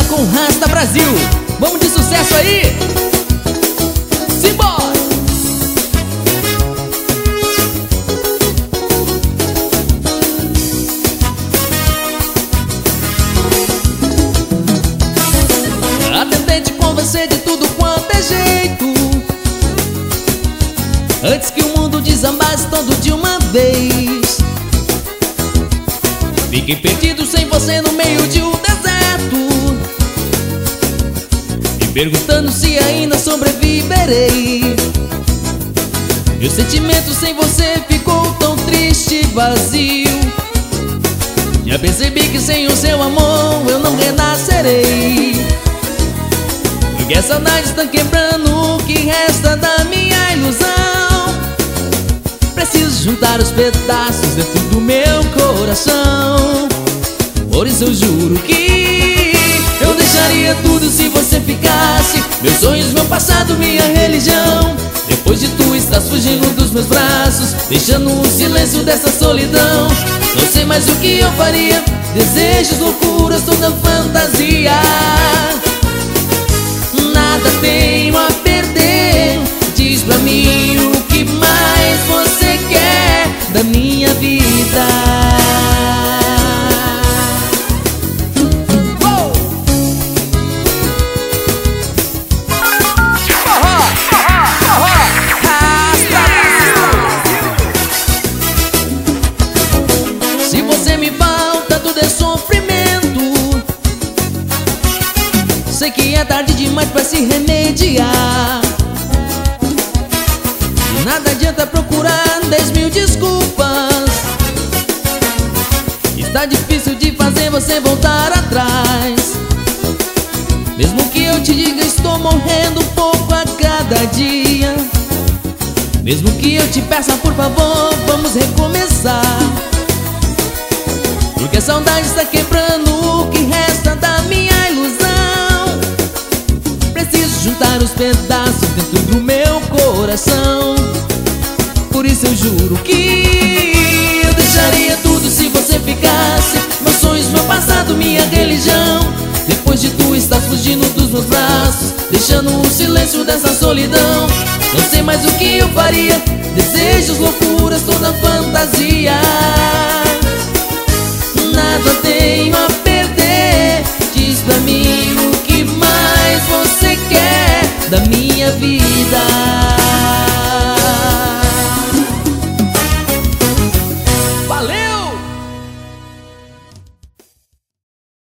Ela com Rasta Brasil. Vamos de sucesso aí. Simbora! Tentei te convencer de tudo quanto é jeito, antes que o mundo desambasse todo de uma vez. Fiquei perdido sem você no meio de um deserto, me perguntando se ainda sobreviverei. Meu sentimento sem você ficou tão triste e vazio. Já percebi que sem o seu amor eu não renascerei, porque a saudade está quebrando o que resta da minha ilusão. Preciso juntar os pedaços dentro do meu coração. Por isso eu juro que eu deixaria tudo se você ficasse. Meus sonhos, meu passado, minha religião. Depois de tu estás fugindo dos meus braços, deixando o silêncio dessa solidão. Não sei mais o que eu faria. Desejos, loucuras, toda fantasia. Nada tenho a perder. Diz pra mim o que mais você quer da minha vida. Se você me falta, tudo é sofrimento. Sei que é tarde demais pra se remediar. Nada adianta procurar 10.000 desculpas. Está difícil de fazer você voltar atrás. Mesmo que eu te diga estou morrendo um pouco a cada dia, mesmo que eu te peça por favor, vamos recomeçar, porque a saudade está quebrando o que resta da minha ilusão. Preciso juntar os pedaços dentro do meu coração. Por isso eu juro que eu deixaria tudo se você ficasse. Meus sonhos, meu passado, minha religião. Depois de tu estás fugindo dos meus braços, deixando o silêncio dessa solidão. Não sei mais o que eu faria. Desejos, loucuras, toda fantasia. Nada tenho a perder. Diz pra mim o que mais você quer da minha vida.